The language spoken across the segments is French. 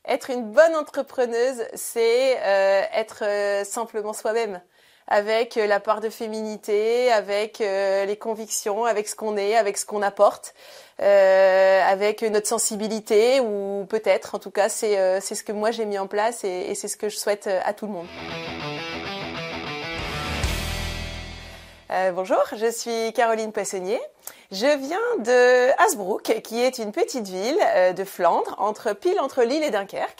Être une bonne entrepreneuse, c'est être simplement soi-même, avec la part de féminité, avec les convictions, avec ce qu'on est, avec ce qu'on apporte, avec notre sensibilité, ou peut-être, en tout cas, c'est ce que moi j'ai mis en place et c'est ce que je souhaite à tout le monde. Bonjour, je suis Caroline Poissonnier. Je viens de Hazebrouck, qui est une petite ville de Flandre, pile entre Lille et Dunkerque.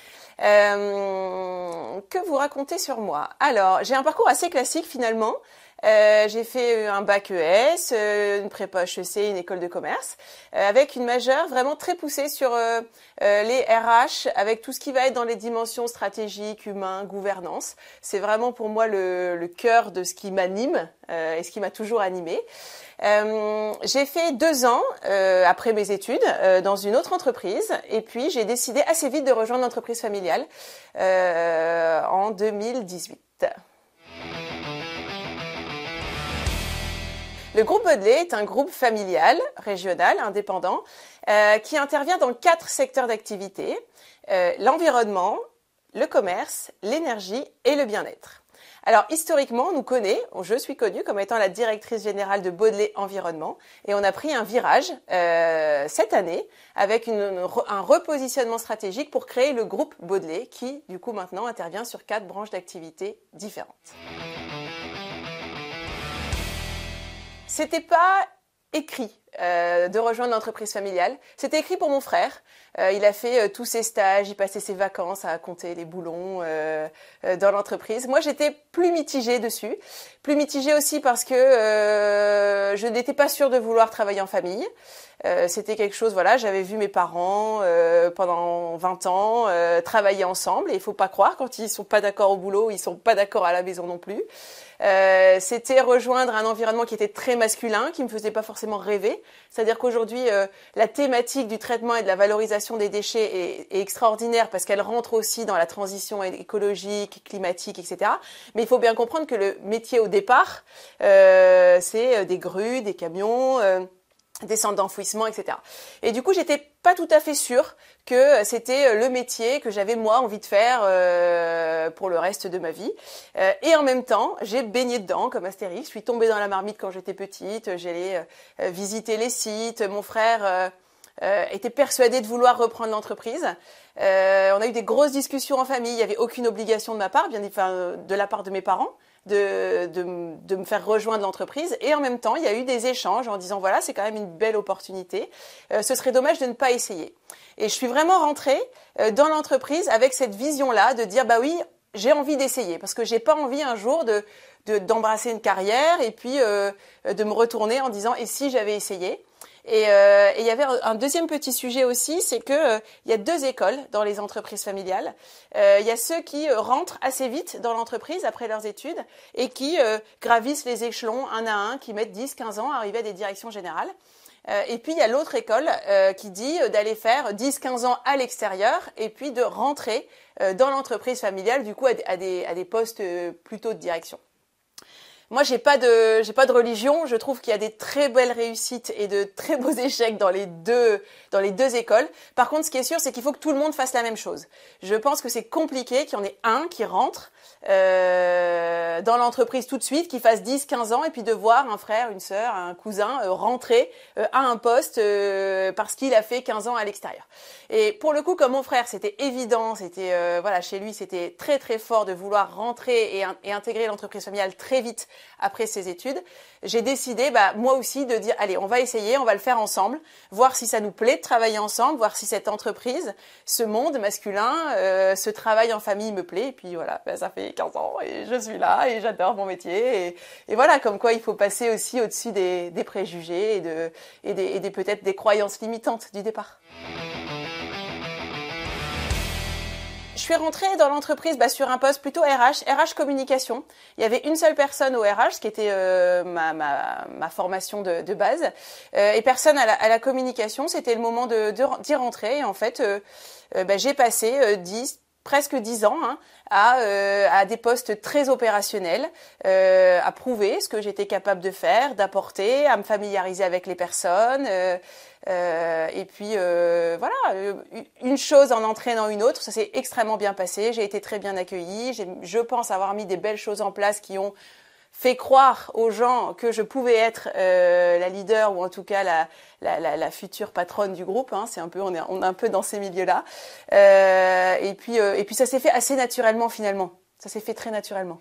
Que vous raconter sur moi? Alors, j'ai un parcours assez classique finalement. J'ai fait un bac ES, une prépa HEC, une école de commerce, avec une majeure vraiment très poussée sur les RH, avec tout ce qui va être dans les dimensions stratégiques, humains, gouvernance. C'est vraiment pour moi le cœur de ce qui m'anime et ce qui m'a toujours animée. J'ai fait 2 ans après mes études dans une autre entreprise et puis j'ai décidé assez vite de rejoindre l'entreprise familiale en 2018. Le groupe Baudelet est un groupe familial, régional, indépendant, qui intervient dans 4 secteurs d'activité, l'environnement, le commerce, l'énergie et le bien-être. Alors historiquement, je suis connue comme étant la directrice générale de Baudelet Environnement et on a pris un virage cette année avec un repositionnement stratégique pour créer le groupe Baudelet qui, du coup, maintenant intervient sur 4 branches d'activité différentes. C'était pas écrit de rejoindre l'entreprise familiale. C'était écrit pour mon frère. Il a fait tous ses stages, il passait ses vacances à compter les boulons dans l'entreprise. Moi, j'étais plus mitigée dessus. Plus mitigée aussi parce que je n'étais pas sûre de vouloir travailler en famille. C'était quelque chose, voilà, j'avais vu mes parents pendant 20 ans travailler ensemble et il faut pas croire quand ils sont pas d'accord au boulot, ils sont pas d'accord à la maison non plus. C'était rejoindre un environnement qui était très masculin, qui me faisait pas forcément rêver. C'est-à-dire qu'aujourd'hui, la thématique du traitement et de la valorisation des déchets est extraordinaire parce qu'elle rentre aussi dans la transition écologique, climatique, etc. Mais il faut bien comprendre que le métier au départ, c'est des grues, des camions, des centres d'enfouissement, etc. Et du coup, j'étais pas tout à fait sûre que c'était le métier que j'avais moi envie de faire pour le reste de ma vie. Et en même temps, j'ai baigné dedans comme Astérix. Je suis tombée dans la marmite quand j'étais petite. J'allais visiter les sites. Mon frère était persuadé de vouloir reprendre l'entreprise. On a eu des grosses discussions en famille. Il n'y avait aucune obligation de ma part, de la part de mes parents, de me faire rejoindre l'entreprise. Et en même temps, il y a eu des échanges en disant voilà, c'est quand même une belle opportunité. Ce serait dommage de ne pas essayer. Et je suis vraiment rentrée dans l'entreprise avec cette vision-là de dire bah oui, j'ai envie d'essayer parce que j'ai pas envie un jour d'embrasser une carrière et puis de me retourner en disant et si j'avais essayé. Et il y avait un deuxième petit sujet aussi, c'est que il y a 2 écoles dans les entreprises familiales. Il y a ceux qui rentrent assez vite dans l'entreprise après leurs études et qui gravissent les échelons un à un, qui mettent 10-15 ans à arriver à des directions générales. Et puis il y a l'autre école qui dit d'aller faire 10-15 ans à l'extérieur et puis de rentrer dans l'entreprise familiale, du coup à des postes plutôt de direction. Moi, j'ai pas de religion. Je trouve qu'il y a des très belles réussites et de très beaux échecs dans les deux écoles. Par contre, ce qui est sûr, c'est qu'il faut que tout le monde fasse la même chose. Je pense que c'est compliqué qu'il y en ait un qui rentre dans l'entreprise tout de suite, qui fasse 10-15 ans et puis de voir un frère, une sœur, un cousin rentrer à un poste parce qu'il a fait 15 ans à l'extérieur. Et pour le coup, comme mon frère, c'était évident, chez lui, c'était très très fort de vouloir rentrer et intégrer l'entreprise familiale très vite après ses études. J'ai décidé, moi aussi, de dire, allez, on va essayer, on va le faire ensemble, voir si ça nous plaît de travailler ensemble, voir si cette entreprise, ce monde masculin, ce travail en famille me plaît. Et puis voilà, ça fait 15 ans et je suis là et j'adore mon métier. Et voilà, comme quoi il faut passer aussi au-dessus des préjugés et peut-être des croyances limitantes du départ. Je suis rentrée dans l'entreprise sur un poste plutôt RH communication. Il y avait une seule personne au RH, ce qui était ma formation de base, et personne à la communication. C'était le moment d'y rentrer. Et en fait, j'ai passé presque 10 ans à des postes très opérationnels, à prouver ce que j'étais capable de faire, d'apporter, à me familiariser avec les personnes. Et puis voilà, une chose en entraînant une autre, ça s'est extrêmement bien passé. J'ai été très bien accueillie. Je pense avoir mis des belles choses en place qui ont fait croire aux gens que je pouvais être la leader ou en tout cas la future patronne du groupe. C'est un peu, on est un peu dans ces milieux-là. Et puis ça s'est fait assez naturellement finalement. Ça s'est fait très naturellement.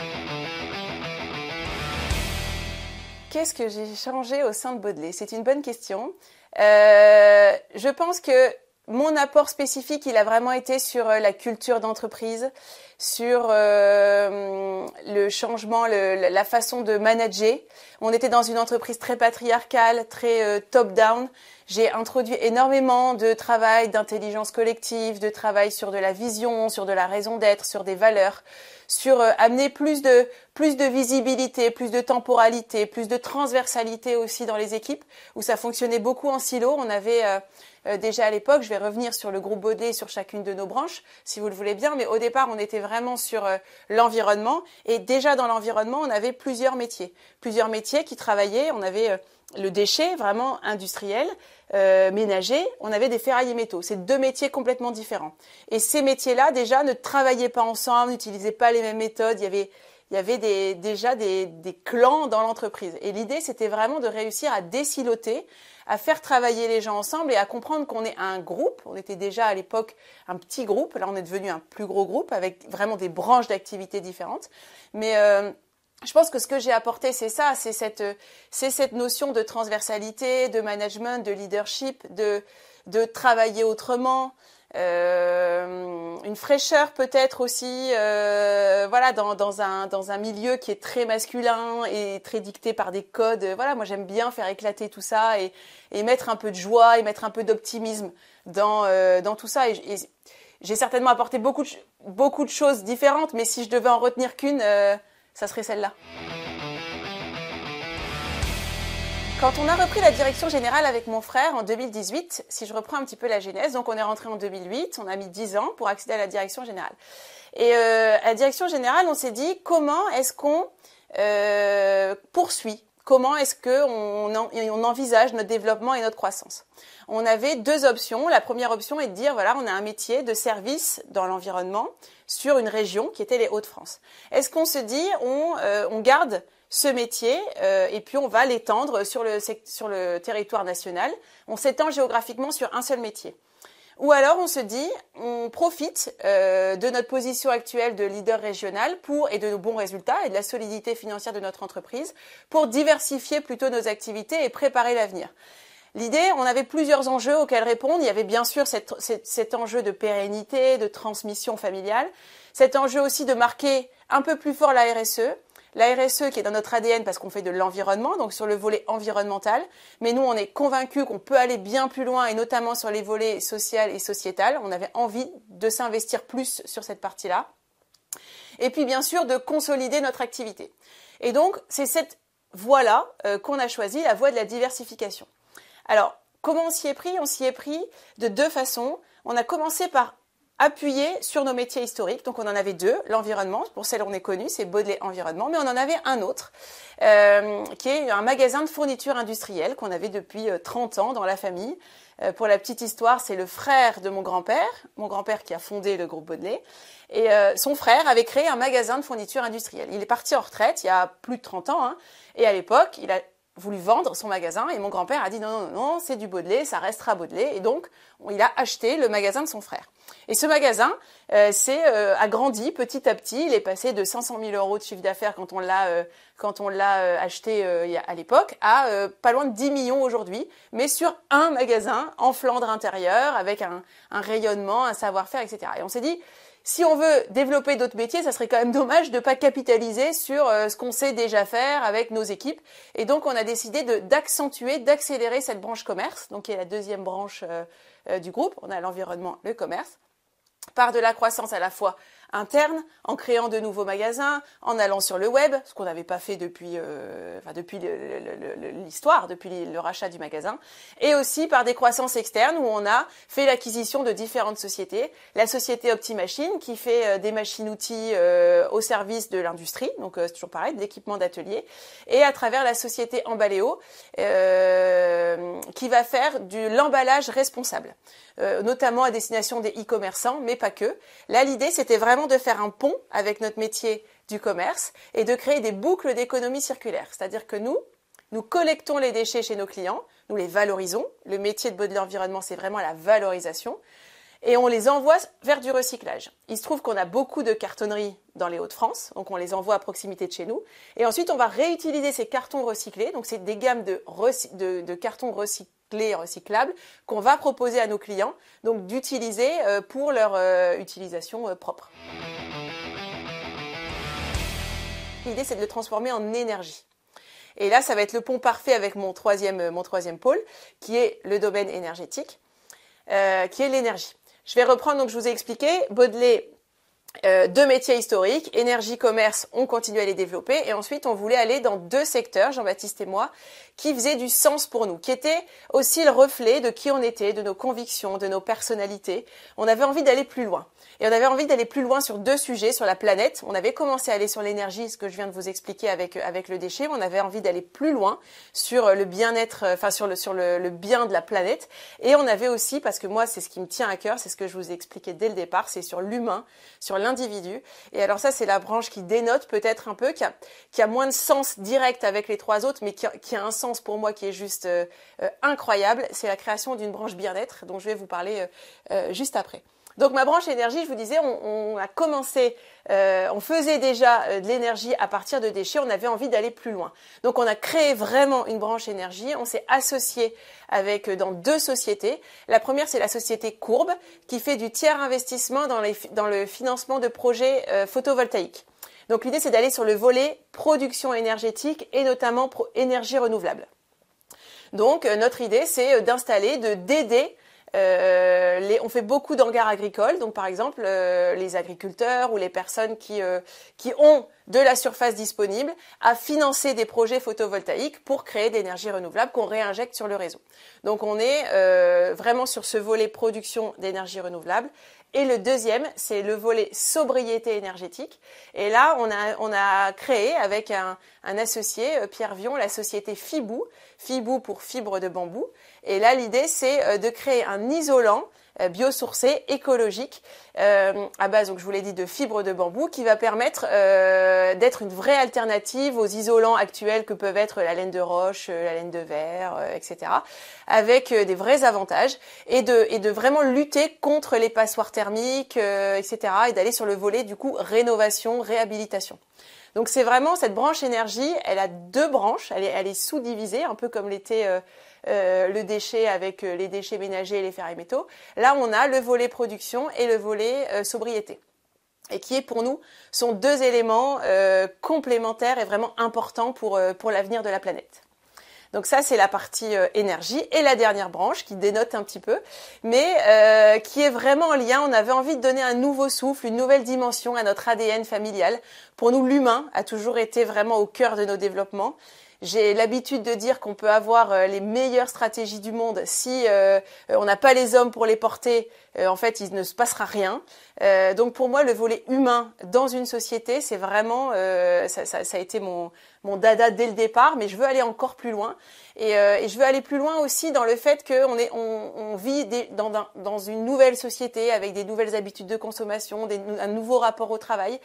Qu'est-ce que j'ai changé au sein de Baudelet? C'est une bonne question. Je pense que mon apport spécifique, il a vraiment été sur la culture d'entreprise, sur le changement, la façon de manager. On était dans une entreprise très patriarcale, très top-down. J'ai introduit énormément de travail d'intelligence collective, de travail sur de la vision, sur de la raison d'être, sur des valeurs, sur amener plus de visibilité, plus de temporalité, plus de transversalité aussi dans les équipes, où ça fonctionnait beaucoup en silo. On avait déjà à l'époque, je vais revenir sur le groupe Baudelet, sur chacune de nos branches, si vous le voulez bien, mais au départ, on était vraiment sur l'environnement, et déjà dans l'environnement, on avait plusieurs métiers qui travaillaient. On avait le déchet vraiment industriel, ménager, on avait des ferrailles métaux. C'est deux métiers complètement différents. Et ces métiers-là, déjà, ne travaillaient pas ensemble, n'utilisaient pas les mêmes méthodes. Il y avait déjà des clans dans l'entreprise. Et l'idée, c'était vraiment de réussir à désiloter, à faire travailler les gens ensemble et à comprendre qu'on est un groupe. On était déjà à l'époque un petit groupe. Là, on est devenu un plus gros groupe avec vraiment des branches d'activités différentes. Mais je pense que ce que j'ai apporté, c'est ça, c'est cette notion de transversalité, de management, de leadership, de travailler autrement, une fraîcheur peut-être aussi, voilà, dans un milieu qui est très masculin et très dicté par des codes. Voilà, moi j'aime bien faire éclater tout ça et mettre un peu de joie et mettre un peu d'optimisme dans tout ça. Et j'ai certainement apporté beaucoup de choses différentes, mais si je devais en retenir qu'une, ça serait celle-là. Quand on a repris la direction générale avec mon frère en 2018, si je reprends un petit peu la genèse, donc on est rentré en 2008, on a mis 10 ans pour accéder à la direction générale. Et à la direction générale, on s'est dit comment est-ce qu'on poursuit, comment est-ce qu'on envisage notre développement et notre croissance. On avait deux options. La première option est de dire, voilà, on a un métier de service dans l'environnement sur une région qui était les Hauts-de-France. Est-ce qu'on se dit, on garde ce métier et puis on va l'étendre sur le territoire national. On s'étend géographiquement sur un seul métier. Ou alors on se dit, on profite de notre position actuelle de leader régional et de nos bons résultats et de la solidité financière de notre entreprise pour diversifier plutôt nos activités et préparer l'avenir. L'idée, on avait plusieurs enjeux auxquels répondre. Il y avait bien sûr cet enjeu de pérennité, de transmission familiale, cet enjeu aussi de marquer un peu plus fort la RSE. La RSE qui est dans notre ADN parce qu'on fait de l'environnement, donc sur le volet environnemental. Mais nous, on est convaincus qu'on peut aller bien plus loin et notamment sur les volets social et sociétal. On avait envie de s'investir plus sur cette partie-là. Et puis, bien sûr, de consolider notre activité. Et donc, c'est cette voie-là qu'on a choisie, la voie de la diversification. Alors, comment on s'y est pris? On s'y est pris de deux façons. On a commencé par appuyer sur nos métiers historiques. Donc, on en avait deux. L'environnement, pour celle où on est connu, c'est Baudelet Environnement. Mais on en avait un autre, qui est un magasin de fourniture industrielle qu'on avait depuis 30 ans dans la famille. Pour la petite histoire, c'est le frère de mon grand-père qui a fondé le groupe Baudelet. Et son frère avait créé un magasin de fourniture industrielle. Il est parti en retraite il y a plus de 30 ans. Et à l'époque, il a voulu vendre son magasin et mon grand-père a dit non, c'est du Baudelet, ça restera Baudelet. Et donc, il a acheté le magasin de son frère. Et ce magasin a grandi petit à petit. Il est passé de 500 000 € de chiffre d'affaires quand on l'a acheté à l'époque à pas loin de 10 millions aujourd'hui, mais sur un magasin en Flandre intérieure avec un rayonnement, un savoir-faire, etc. Et on s'est dit, si on veut développer d'autres métiers, ça serait quand même dommage de ne pas capitaliser sur ce qu'on sait déjà faire avec nos équipes. Et donc, on a décidé d'accentuer, d'accélérer cette branche commerce, donc qui est la deuxième branche du groupe. On a l'environnement, le commerce, par de la croissance à la fois interne, en créant de nouveaux magasins, en allant sur le web, ce qu'on n'avait pas fait depuis l'histoire, depuis le rachat du magasin, et aussi par des croissances externes où on a fait l'acquisition de différentes sociétés. La société Optimachine qui fait des machines-outils au service de l'industrie, donc c'est toujours pareil, d'équipements d'atelier, et à travers la société Emballeo qui va faire de l'emballage responsable, notamment à destination des e-commerçants, mais pas que. Là, l'idée, c'était vraiment de faire un pont avec notre métier du commerce et de créer des boucles d'économie circulaire. C'est-à-dire que nous collectons les déchets chez nos clients, nous les valorisons. Le métier de Baudelaire Environnement, c'est vraiment la valorisation. Et on les envoie vers du recyclage. Il se trouve qu'on a beaucoup de cartonneries dans les Hauts-de-France, donc on les envoie à proximité de chez nous. Et ensuite, on va réutiliser ces cartons recyclés. Donc, c'est des gammes de cartons recyclés, recyclables, qu'on va proposer à nos clients, donc d'utiliser pour leur utilisation propre. L'idée, c'est de le transformer en énergie. Et là, ça va être le pont parfait avec mon troisième pôle, qui est le domaine énergétique, qui est l'énergie. Je vais reprendre, donc je vous ai expliqué, Baudelaire, deux métiers historiques, énergie, commerce, on continue à les développer. Et ensuite, on voulait aller dans deux secteurs, Jean-Baptiste et moi, qui faisaient du sens pour nous, qui étaient aussi le reflet de qui on était, de nos convictions, de nos personnalités. On avait envie d'aller plus loin. Et on avait envie d'aller plus loin sur deux sujets, sur la planète. On avait commencé à aller sur l'énergie, ce que je viens de vous expliquer avec le déchet. Mais on avait envie d'aller plus loin sur le bien-être, enfin sur le bien de la planète. Et on avait aussi, parce que moi, c'est ce qui me tient à cœur, c'est ce que je vous ai expliqué dès le départ, c'est sur l'humain, sur l'individu. Et alors ça, c'est la branche qui dénote peut-être un peu, qui a moins de sens direct avec les trois autres, mais qui a un sens pour moi qui est juste incroyable. C'est la création d'une branche bien-être, dont je vais vous parler juste après. Donc ma branche énergie, je vous disais, on a commencé, on faisait déjà de l'énergie à partir de déchets, on avait envie d'aller plus loin. Donc on a créé vraiment une branche énergie, on s'est associé dans deux sociétés. La première, c'est la société Courbe, qui fait du tiers investissement dans le financement de projets photovoltaïques. Donc l'idée, c'est d'aller sur le volet production énergétique et notamment énergie renouvelable. Donc notre idée, c'est d'aider on fait beaucoup d'hangars agricoles, donc par exemple les agriculteurs ou les personnes qui ont de la surface disponible à financer des projets photovoltaïques pour créer de l'énergie renouvelable qu'on réinjecte sur le réseau. Donc on est vraiment sur ce volet production d'énergie renouvelable. Et le deuxième, c'est le volet sobriété énergétique. Et là, on a créé avec un associé, Pierre Vion, la société Fibou pour fibre de bambou. Et là, l'idée, c'est de créer un isolant biosourcé, écologique, à base, donc je vous l'ai dit, de fibres de bambou, qui va permettre d'être une vraie alternative aux isolants actuels que peuvent être la laine de roche, la laine de verre, etc., avec des vrais avantages, et de vraiment lutter contre les passoires thermiques, etc., et d'aller sur le volet, du coup, rénovation, réhabilitation. Donc c'est vraiment cette branche énergie, elle a deux branches, elle est sous-divisée, un peu comme l'était le déchet avec les déchets ménagers et les ferrailles métaux. Là, on a le volet production et le volet sobriété. Et qui est pour nous sont deux éléments complémentaires et vraiment importants pour l'avenir de la planète. Donc ça, c'est la partie énergie. Et la dernière branche, qui dénote un petit peu, mais qui est vraiment en lien. On avait envie de donner un nouveau souffle, une nouvelle dimension à notre ADN familial. Pour nous, l'humain a toujours été vraiment au cœur de nos développements. J'ai l'habitude de dire qu'on peut avoir les meilleures stratégies du monde. Si on n'a pas les hommes pour les porter, en fait, il ne se passera rien. Donc pour moi, le volet humain dans une société, c'est vraiment, ça a été mon dada dès le départ, mais je veux aller encore plus loin. Et je veux aller plus loin aussi dans le fait qu'on vit dans une nouvelle société avec des nouvelles habitudes de consommation, un nouveau rapport au travail.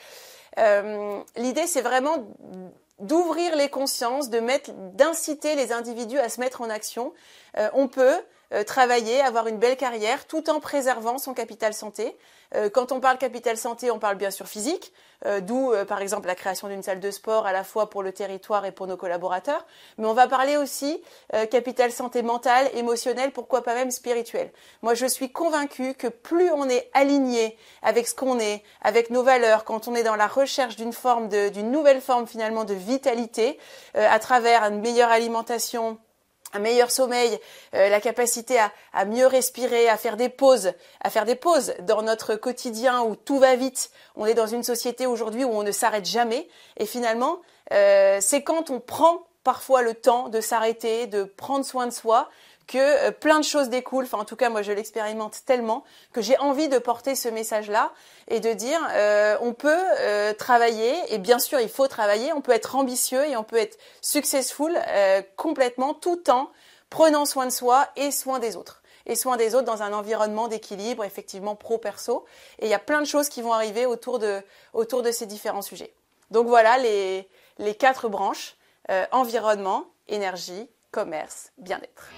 L'idée, c'est vraiment d'ouvrir les consciences, d'inciter les individus à se mettre en action. On peut travailler, avoir une belle carrière tout en préservant son capital santé. Quand on parle capital santé, on parle bien sûr physique, d'où par exemple la création d'une salle de sport à la fois pour le territoire et pour nos collaborateurs. Mais on va parler aussi capital santé mentale, émotionnelle, pourquoi pas même spirituelle. Moi, je suis convaincue que plus on est aligné avec ce qu'on est, avec nos valeurs, quand on est dans la recherche d'une nouvelle forme finalement de vitalité, à travers une meilleure alimentation, un meilleur sommeil, la capacité à mieux respirer, à faire des pauses dans notre quotidien où tout va vite. On est dans une société aujourd'hui où on ne s'arrête jamais. Et finalement, c'est quand on prend parfois le temps de s'arrêter, de prendre soin de soi, que plein de choses découlent. Enfin, en tout cas, moi, je l'expérimente tellement que j'ai envie de porter ce message-là et de dire, on peut travailler, et bien sûr, il faut travailler, on peut être ambitieux et on peut être successful complètement tout en prenant soin de soi et soin des autres. Et soin des autres dans un environnement d'équilibre, effectivement, pro-perso. Et il y a plein de choses qui vont arriver autour de ces différents sujets. Donc voilà les 4 branches, environnement, énergie, commerce, bien-être.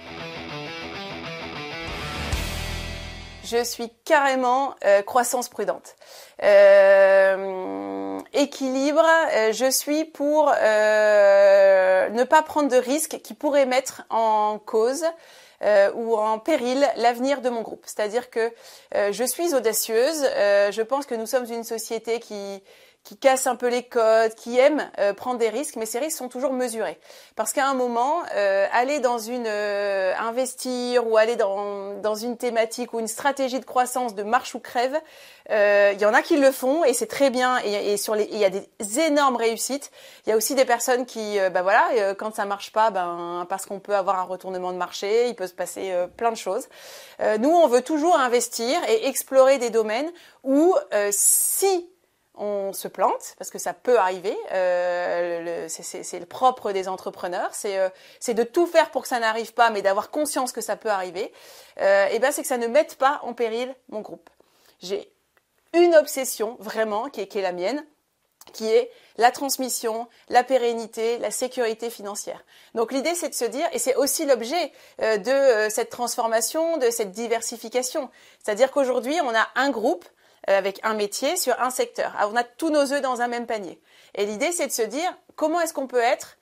Je suis carrément croissance prudente. Équilibre, je suis pour ne pas prendre de risques qui pourraient mettre en cause ou en péril l'avenir de mon groupe. C'est-à-dire que je suis audacieuse, je pense que nous sommes une société qui casse un peu les codes, qui aime prendre des risques, mais ces risques sont toujours mesurés. Parce qu'à un moment, aller dans investir ou aller dans une thématique ou une stratégie de croissance de marche ou crève, il y en a qui le font et c'est très bien. Et il y a des énormes réussites. Il y a aussi des personnes qui, quand ça marche pas, parce qu'on peut avoir un retournement de marché, il peut se passer plein de choses. Nous, on veut toujours investir et explorer des domaines où si on se plante, parce que ça peut arriver, c'est le propre des entrepreneurs, c'est de tout faire pour que ça n'arrive pas, mais d'avoir conscience que ça peut arriver, c'est que ça ne mette pas en péril mon groupe. J'ai une obsession, vraiment, qui est la mienne, qui est la transmission, la pérennité, la sécurité financière. Donc l'idée, c'est de se dire, et c'est aussi l'objet de cette transformation, de cette diversification, c'est-à-dire qu'aujourd'hui, on a un groupe avec un métier sur un secteur. Alors, on a tous nos œufs dans un même panier. Et l'idée, c'est de se dire comment est-ce qu'on peut être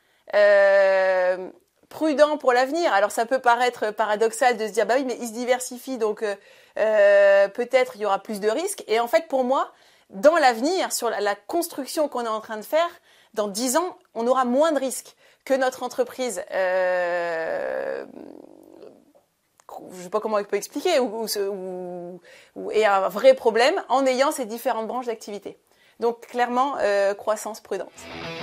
prudent pour l'avenir. Alors, ça peut paraître paradoxal de se dire, bah oui, mais il se diversifie, donc peut-être il y aura plus de risques. Et en fait, pour moi, dans l'avenir, sur la construction qu'on est en train de faire, dans 10 ans, on aura moins de risques que notre entreprise je ne sais pas comment on peut expliquer, et un vrai problème en ayant ces différentes branches d'activité. Donc clairement, croissance prudente.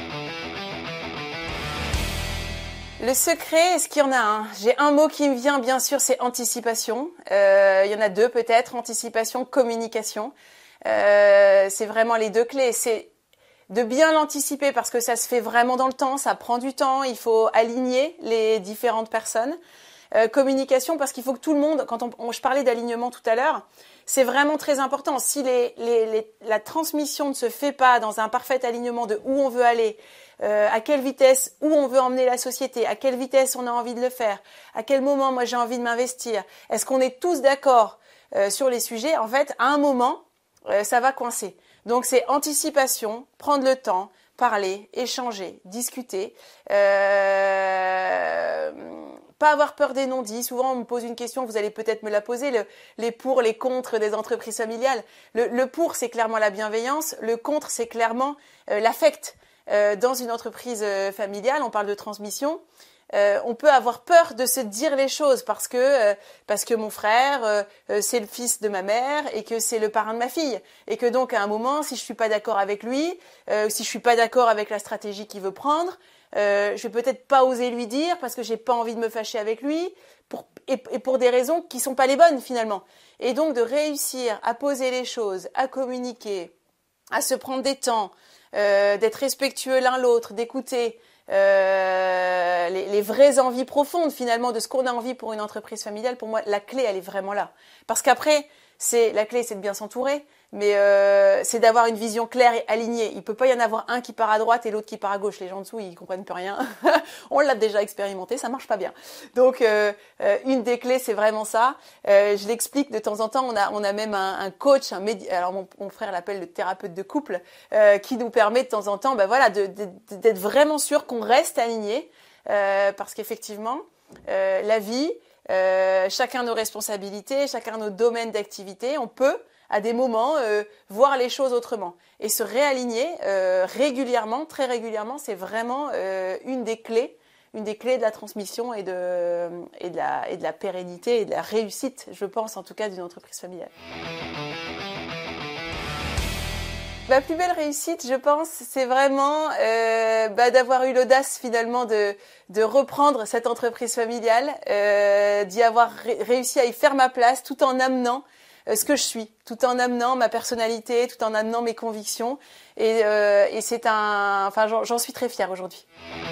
Le secret, est-ce qu'il y en a un? J'ai un mot qui me vient, bien sûr, c'est anticipation. Il y en a 2 peut-être, anticipation, communication. C'est vraiment les 2 clés. C'est de bien l'anticiper parce que ça se fait vraiment dans le temps, ça prend du temps, il faut aligner les différentes personnes. Communication parce qu'il faut que tout le monde, je parlais d'alignement tout à l'heure, c'est vraiment très important. Si la transmission ne se fait pas dans un parfait alignement de où on veut aller, à quelle vitesse, où on veut emmener la société, à quelle vitesse on a envie de le faire, à quel moment moi j'ai envie de m'investir, est-ce qu'on est tous d'accord sur les sujets, en fait, à un moment, ça va coincer. Donc c'est anticipation, prendre le temps, parler, échanger, discuter, pas avoir peur des non-dits. Souvent, on me pose une question, vous allez peut-être me la poser, les pour, les contre des entreprises familiales. Le pour, c'est clairement la bienveillance. Le contre, c'est clairement l'affect. Dans une entreprise familiale, on parle de transmission. On peut avoir peur de se dire les choses parce que mon frère, c'est le fils de ma mère et que c'est le parrain de ma fille. Et que donc, à un moment, si je suis pas d'accord avec lui, si je suis pas d'accord avec la stratégie qu'il veut prendre, je vais peut-être pas oser lui dire parce que j'ai pas envie de me fâcher avec lui et pour des raisons qui sont pas les bonnes finalement. Et donc de réussir à poser les choses, à communiquer, à se prendre des temps, d'être respectueux l'un l'autre, d'écouter les vraies envies profondes finalement de ce qu'on a envie pour une entreprise familiale. Pour moi, la clé, elle est vraiment là. Parce qu'après, la clé, c'est de bien s'entourer, mais c'est d'avoir une vision claire et alignée. Il peut pas y en avoir un qui part à droite et l'autre qui part à gauche. Les gens dessous, ils comprennent plus rien. On l'a déjà expérimenté, ça marche pas bien. Donc, une des clés, c'est vraiment ça. Je l'explique de temps en temps. On a même un coach, alors mon frère l'appelle le thérapeute de couple, qui nous permet de temps en temps, d'être vraiment sûr qu'on reste aligné, parce qu'effectivement, la vie, chacun nos responsabilités, chacun nos domaines d'activité, on peut à des moments voir les choses autrement et se réaligner régulièrement, très régulièrement, c'est vraiment une des clés une des clés de la transmission et de la pérennité et de la réussite, je pense en tout cas, d'une entreprise familiale. Ma plus belle réussite, je pense, c'est vraiment d'avoir eu l'audace finalement de reprendre cette entreprise familiale, d'y avoir réussi à y faire ma place tout en amenant ce que je suis, tout en amenant ma personnalité, tout en amenant mes convictions. Et j'en suis très fière aujourd'hui.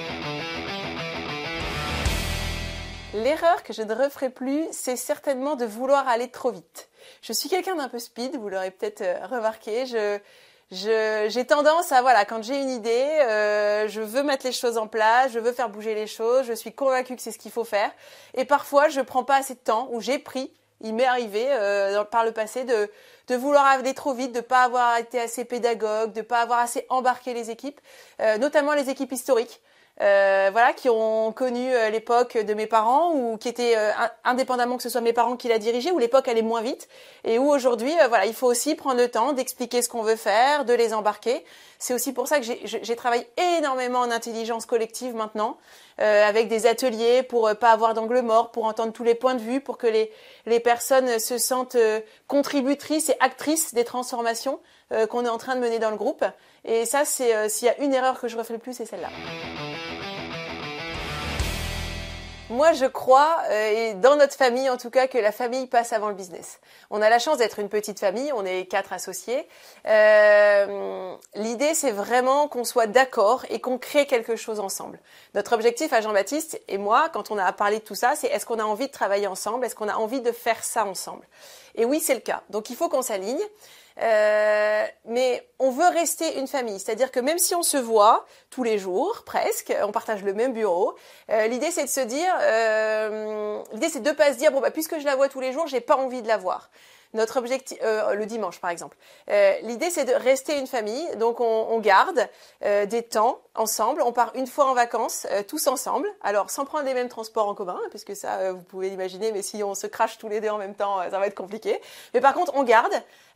L'erreur que je ne referai plus, c'est certainement de vouloir aller trop vite. Je suis quelqu'un d'un peu speed, vous l'aurez peut-être remarqué. J'ai tendance à, voilà, quand j'ai une idée, je veux mettre les choses en place, je veux faire bouger les choses, je suis convaincue que c'est ce qu'il faut faire. Et parfois, je prends pas assez de temps, ou j'ai pris, il m'est arrivé par le passé de vouloir aller trop vite, de pas avoir été assez pédagogue, de pas avoir assez embarqué les équipes, notamment les équipes historiques. Qui ont connu l'époque de mes parents ou qui étaient indépendamment que ce soit mes parents qui la dirigeaient, où l'époque allait moins vite et où aujourd'hui il faut aussi prendre le temps d'expliquer ce qu'on veut faire, de les embarquer. C'est aussi pour ça que j'ai travaillé énormément en intelligence collective maintenant, avec des ateliers pour pas avoir d'angle mort, pour entendre tous les points de vue, pour que les personnes se sentent contributrices et actrices des transformations qu'on est en train de mener dans le groupe. Et ça, c'est s'il y a une erreur que je referai plus, c'est celle-là. Moi, je crois, et dans notre famille en tout cas, que la famille passe avant le business. On a la chance d'être une petite famille, on est 4 associés. L'idée, c'est vraiment qu'on soit d'accord et qu'on crée quelque chose ensemble. Notre objectif à Jean-Baptiste et moi, quand on a parlé de tout ça, c'est est-ce qu'on a envie de travailler ensemble? Est-ce qu'on a envie de faire ça ensemble? Et oui, c'est le cas. Donc, il faut qu'on s'aligne. Mais on veut rester une famille, c'est-à-dire que même si on se voit tous les jours, presque, on partage le même bureau, l'idée c'est de se dire, l'idée c'est de pas se dire puisque je la vois tous les jours, j'ai pas envie de la voir. Notre objectif, le dimanche par exemple. L'idée c'est de rester une famille, donc on garde des temps ensemble. On part une fois en vacances, tous ensemble. Alors sans prendre les mêmes transports en commun, puisque ça vous pouvez l'imaginer, mais si on se crache tous les deux en même temps, ça va être compliqué. Mais par contre, on garde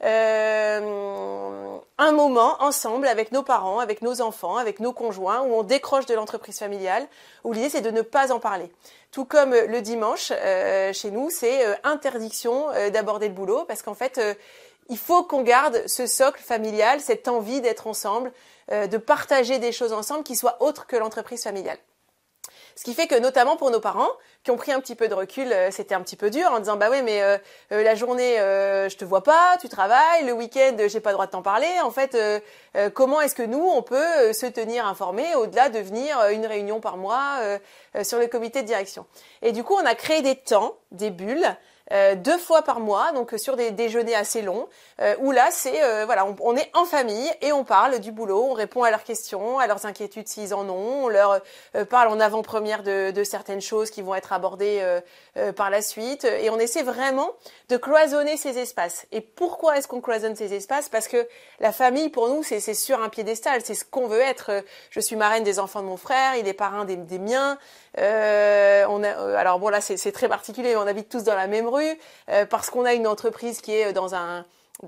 un moment ensemble avec nos parents, avec nos enfants, avec nos conjoints, où on décroche de l'entreprise familiale, où l'idée c'est de ne pas en parler. Tout comme le dimanche, chez nous, c'est interdiction d'aborder le boulot, parce qu'en fait, il faut qu'on garde ce socle familial, cette envie d'être ensemble, de partager des choses ensemble qui soient autres que l'entreprise familiale. Ce qui fait que notamment pour nos parents, qui ont pris un petit peu de recul, c'était un petit peu dur en disant la journée je te vois pas, tu travailles, le week-end j'ai pas le droit de t'en parler. En fait, comment est-ce que nous on peut se tenir informés au-delà de venir une réunion par mois sur le comité de direction. Et du coup, on a créé des temps, des bulles. 2 fois par mois, donc sur des déjeuners assez longs, où là c'est on est en famille et on parle du boulot, on répond à leurs questions, à leurs inquiétudes s'ils en ont, on leur parle en avant-première de certaines choses qui vont être abordées par la suite, et on essaie vraiment de cloisonner ces espaces. Et pourquoi est-ce qu'on cloisonne ces espaces? Parce que la famille pour nous c'est sur un piédestal, c'est ce qu'on veut être. Je suis marraine des enfants de mon frère, il est parrain des miens. Alors bon là c'est très particulier, on habite tous dans la même rue parce qu'on a une entreprise qui est dans un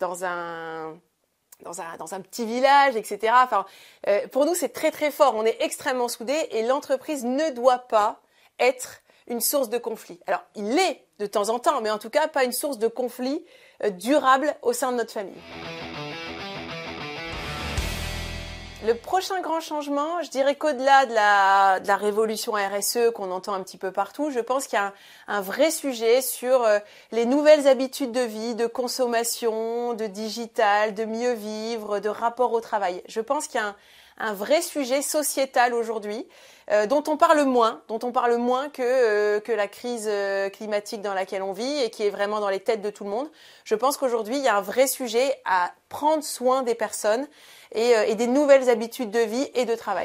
petit village, etc. Enfin, pour nous c'est très très fort, on est extrêmement soudés et l'entreprise ne doit pas être une source de conflit. Alors il l'est de temps en temps, mais en tout cas pas une source de conflit durable au sein de notre famille. Le prochain grand changement, je dirais qu'au-delà de la révolution RSE qu'on entend un petit peu partout, je pense qu'il y a un vrai sujet sur les nouvelles habitudes de vie, de consommation, de digital, de mieux vivre, de rapport au travail. Je pense qu'il y a un vrai sujet sociétal aujourd'hui dont on parle moins que la crise climatique dans laquelle on vit et qui est vraiment dans les têtes de tout le monde. Je pense qu'aujourd'hui, il y a un vrai sujet à prendre soin des personnes et des nouvelles habitudes de vie et de travail.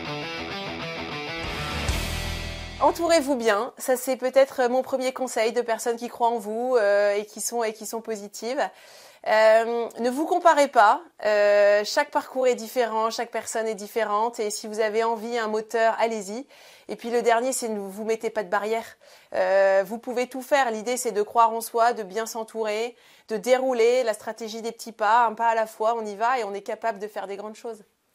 Entourez-vous bien, ça c'est peut-être mon premier conseil de personnes qui croient en vous et qui sont positives. Ne vous comparez pas, chaque parcours est différent, chaque personne est différente et si vous avez envie, un moteur, allez-y. Et puis le dernier, c'est ne vous mettez pas de barrière. Vous pouvez tout faire, l'idée c'est de croire en soi, de bien s'entourer, de dérouler la stratégie des petits pas, un pas à la fois, on y va et on est capable de faire des grandes choses.